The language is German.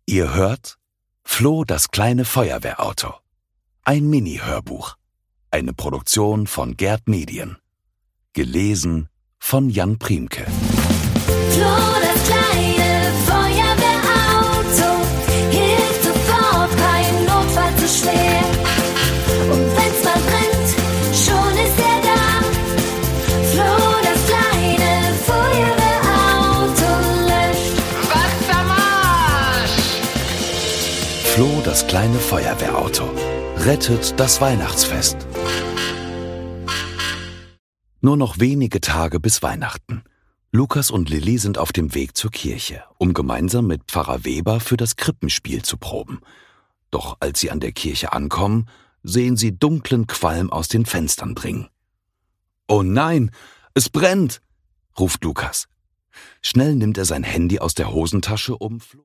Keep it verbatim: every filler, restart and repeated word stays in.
Ihr hört Flo, das kleine Feuerwehrauto. Ein Mini-Hörbuch. Eine Produktion von Gerd Medien. Gelesen von Jan Priemke. Flo, das kleine Feuerwehrauto, hilft sofort bei Notfall zu schwer. Und wenn's mal brennt, schon ist er da. Flo, das kleine Feuerwehrauto löscht. Wassermarsch! Flo, das kleine Feuerwehrauto. Rettet das Weihnachtsfest. Nur noch wenige Tage bis Weihnachten. Lukas und Lilli sind auf dem Weg zur Kirche, um gemeinsam mit Pfarrer Weber für das Krippenspiel zu proben. Doch als sie an der Kirche ankommen, sehen sie dunklen Qualm aus den Fenstern dringen. »Oh nein, es brennt«, ruft Lukas. Schnell nimmt er sein Handy aus der Hosentasche, um Flo